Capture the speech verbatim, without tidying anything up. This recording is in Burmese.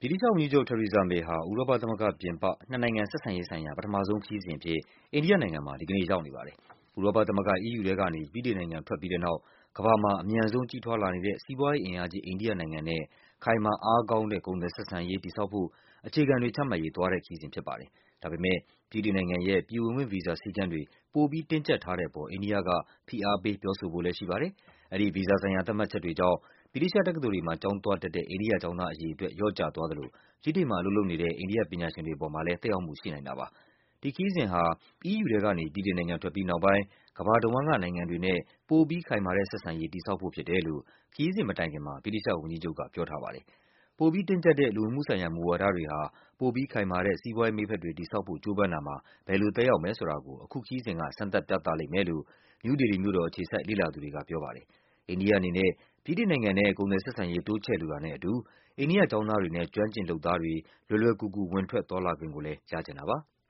ဗြိတိသျှဝန်ကြီးချုပ် Theresa May ဟာ ဥရောပသမဂ္ဂပြင်ပ နှစ်နိုင်ငံဆက်ဆံရေးဆိုင်ရာ ပထမဆုံးခရီးစဉ်အဖြစ် အိန္ဒိယနိုင်ငံမှာ ဒီကနေ့ရောက်နေပါတယ်။ ဥရောပသမဂ္ဂ E U ထဲကနေ ဗြိတိန်နိုင်ငံထွက်ပြီးတဲ့နောက် ကမ္ဘာမှာ အမြန်ဆုံးကြီးထွားလာနေတဲ့ စီးပွားရေးအင်အားကြီး အိန္ဒိယနိုင်ငံနဲ့ ခိုင်မာအားကောင်းတဲ့ ကုန်သွယ်ဆက်ဆံရေး တည်ဆောက်ဖို့ အခြေခံတွေ ချမှတ်ရေး သွားတဲ့ခရီးစဉ်ဖြစ်ပါတယ်။ ဒါပေမယ့် ဗြိတိန်နိုင်ငံရဲ့ ပြည်ဝင်ခွင့်ဗီဇာစည်းကမ်းတွေ ပိုပြီးတင်းကျပ်ထားတဲ့အပေါ် အိန္ဒိယက ဖိအားပေး ပြောဆိုဖို့လဲရှိပါတယ်။ အဲဒီ ဗီဇာဆိုင်ရာ သတ်မှတ်ချက်တွေကြောင့် ဗြိတိသျှတက္ကသိုလ်တွေမှာ ကျောင်းသွားတက်တဲ့ အိန္ဒိယကျောင်းသားအရေအတွက် လျော့ကျသွားသလို ဗြိတိန်မှာ အလုပ်လုပ်နေတဲ့ အိန္ဒိယပညာရှင်တွေအပေါ်မှာလဲ သက်ရောက်မှုရှိနိုင်တာပါ။ ဒီခရီးစဉ်ဟာ E U ထဲကနေ ဗြိတိန်နိုင်ငံထွက်ပြီးနောက်ပိုင်း ကမ္ဘာတဝန်းကနိုင်ငံတွေနဲ့ ပိုပြီးခိုင်မာတဲ့ဆက်ဆံရေး တည်ဆောက်ဖို့ဖြစ်တယ်လို့ ခရီးစဉ်မတိုင်ခင်မှာ ဗြိတိသျှဝန်ကြီးချုပ်က ပြောထားပါတယ်။ ပိုပြီးတင်းကျပ်တဲ့ လူဝင်မှုဆိုင်ရာ မူဝါဒတွေဟာ ပိုပြီးခိုင်မာတဲ့ စီးပွားရေးမိတ်ဘက်တွေ တည်ဆောက်ဖို့ ကြိုးပမ်းတာမှာ ဘယ်လိုသက်ရောက်မယ်ဆိုတာကို အခုခရီးစဉ်က စမ်းသပ်ပြသလိမ့်မယ်လို့ နယူးဒေလီမြို့တော်အခြေစိုက် လေ့လာသူတွေကပြောပါတယ်။ အိန္ဒိယအနေနဲ့ ဗြိတိန်နိုင်ငံနဲ့ ကုန်သွယ်ဆက်ဆံရေး တိုးချဲ့လိုတာနဲ့အတူ အိန္ဒိယကျောင်းသားတွေနဲ့ ကျွမ်းကျင်လုပ်သားတွေ လွယ်လွယ်ကူကူ ဝင်ထွက်သွားလာခွင့်ကိုလဲ ရချင်တာပါ။